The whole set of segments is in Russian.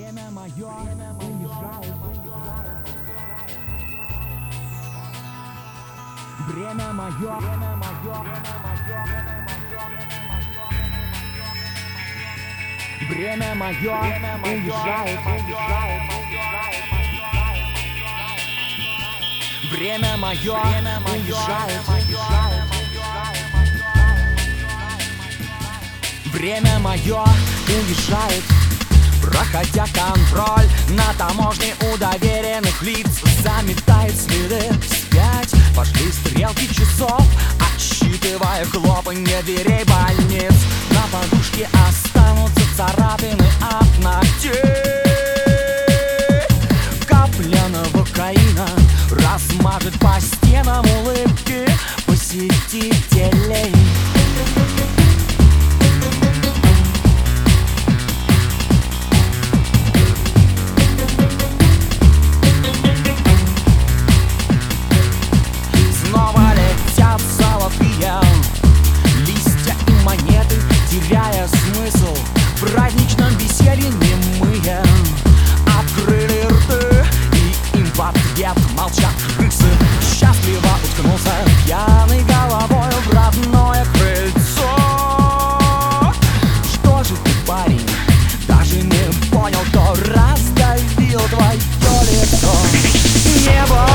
Время мое уезжает. Время мое, время мое уезжает. Время мое уезжает. Время мое уезжает. Проходя контроль на таможне у доверенных лиц, заметает следы вспять. Пошли стрелки часов, отсчитывая хлопанье дверей больниц. На подушке останутся царапины от ногтей. Капля новокаина размажет по стенам улыбки посетителей. Теряя смысл в праздничном веселье немые открыли рты, и им в ответ молчат крысы. Счастливо уткнулся пьяной головой в родное крыльцо. Что же ты, парень, даже не понял, кто раздавил твое лицо? Небо,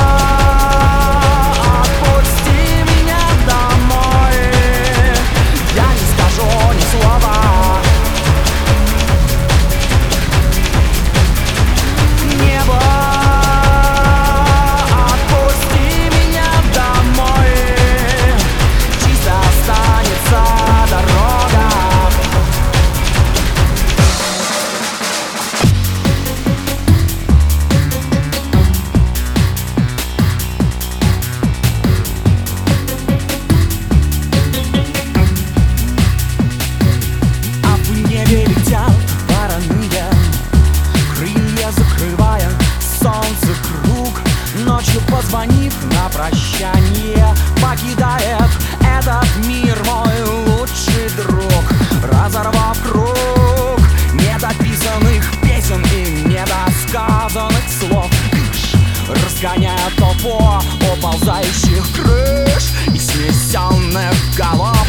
позвонив на прощание, покидает этот мир мой лучший друг, разорвав круг недописанных песен и недосказанных слов. Разгоняя толпу уползающих крыш и снесенных голов.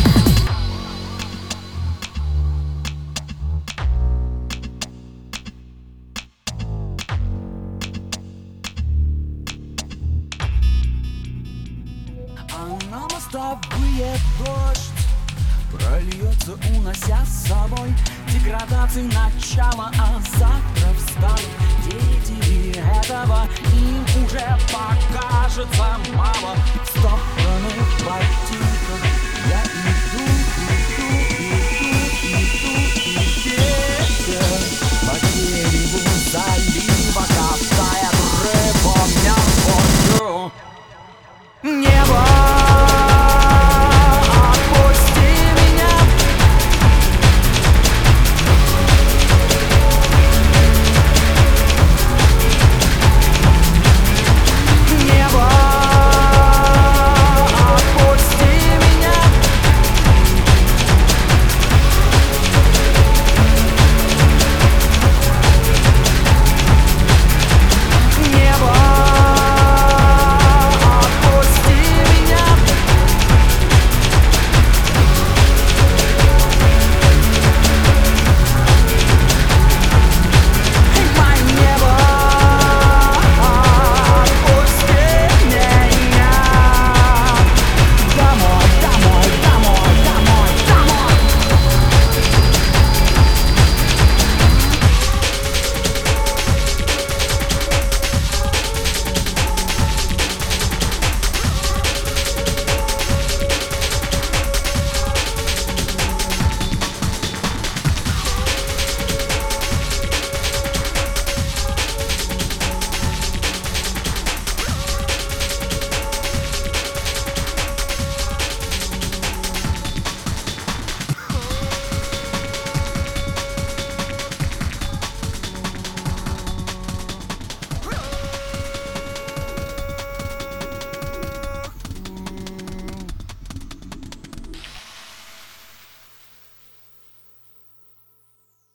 На мостовые дождь прольется, унося с собой деградации начала, а завтра встанут дети, и этого им уже покажется мало.